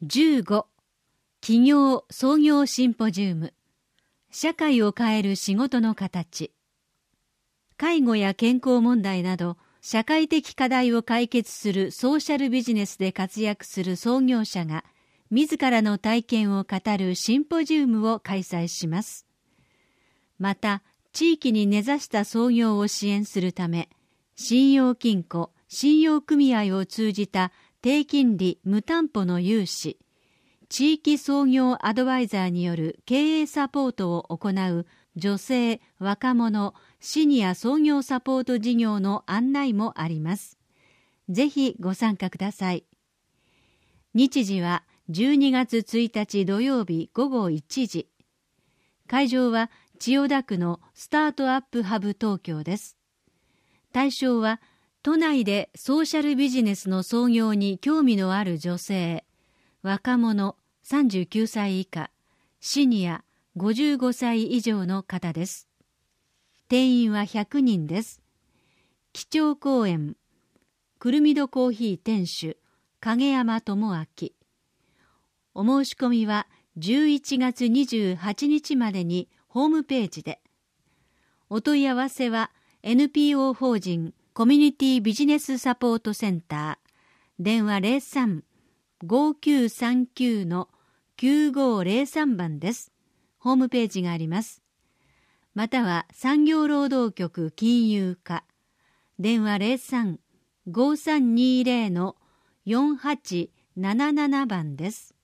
15企業創業シンポジウム、社会を変える仕事の形。介護や健康問題など社会的課題を解決するソーシャルビジネスで活躍する創業者が自らの体験を語るシンポジウムを開催します。また、地域に根ざした創業を支援するため、信用金庫、信用組合を通じた低金利無担保の融資、地域創業アドバイザーによる経営サポートを行う女性・若者・シニア創業サポート事業の案内もあります。ぜひご参加ください。日時は12月1日土曜日午後1時。会場は千代田区のスタートアップハブ東京です。対象は都内でソーシャルビジネスの創業に興味のある女性、若者39歳以下、シニア55歳以上の方です。定員は100人です。基調講演、くるみどコーヒー店主、影山智明。お申し込みは11月28日までにホームページで。お問い合わせは NPO 法人コミュニティビジネスサポートセンター、電話03-5939-9503番です。ホームページがあります。または産業労働局金融課、電話03-5320-4877番です。